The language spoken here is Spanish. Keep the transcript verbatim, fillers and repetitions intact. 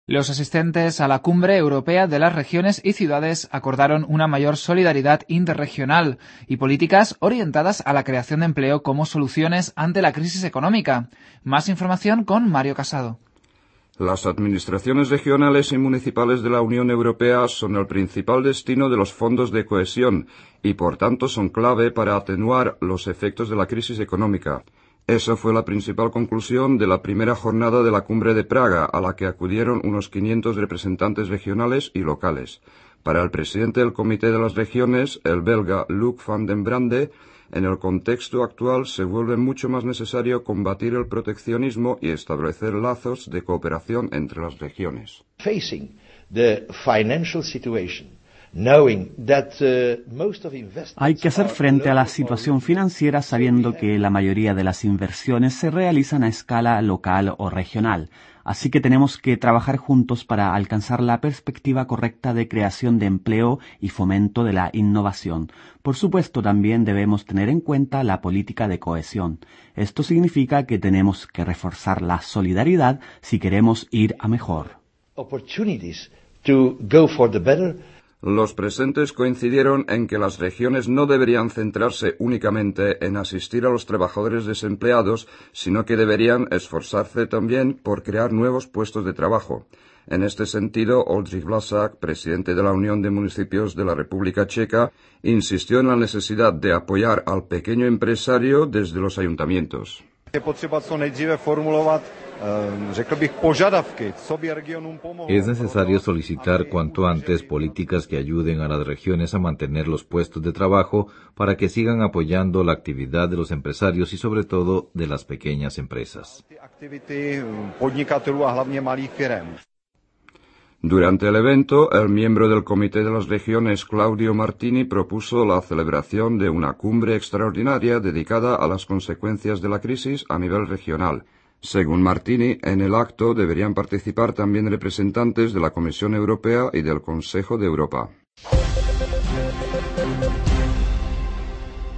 Los asistentes a la Cumbre Europea de las Regiones y Ciudades acordaron una mayor solidaridad interregional y políticas orientadas a la creación de empleo como soluciones ante la crisis económica. Más información con Mario Casado. Las administraciones regionales y municipales de la Unión Europea son el principal destino de los fondos de cohesión y, por tanto, son clave para atenuar los efectos de la crisis económica. Esa fue la principal conclusión de la primera jornada de la Cumbre de Praga, a la que acudieron unos quinientos representantes regionales y locales. Para el presidente del Comité de las Regiones, el belga Luc van den Brande, en el contexto actual se vuelve mucho más necesario combatir el proteccionismo y establecer lazos de cooperación entre las regiones. Facing the financial situation. That, uh, most of Hay que hacer frente a la situación financiera sabiendo que la mayoría de las inversiones se realizan a escala local o regional. Así que tenemos que trabajar juntos para alcanzar la perspectiva correcta de creación de empleo y fomento de la innovación. Por supuesto, también debemos tener en cuenta la política de cohesión. Esto significa que tenemos que reforzar la solidaridad si queremos ir a mejor. Opportunities to go for the better. Los presentes coincidieron en que las regiones no deberían centrarse únicamente en asistir a los trabajadores desempleados, sino que deberían esforzarse también por crear nuevos puestos de trabajo. En este sentido, Oldřich Vlasák, presidente de la Unión de Municipios de la República Checa, insistió en la necesidad de apoyar al pequeño empresario desde los ayuntamientos. Es necesario solicitar cuanto antes políticas que ayuden a las regiones a mantener los puestos de trabajo para que sigan apoyando la actividad de los empresarios y sobre todo de las pequeñas empresas. Durante el evento, el miembro del Comité de las Regiones, Claudio Martini, propuso la celebración de una cumbre extraordinaria dedicada a las consecuencias de la crisis a nivel regional. Según Martini, en el acto deberían participar también representantes de la Comisión Europea y del Consejo de Europa.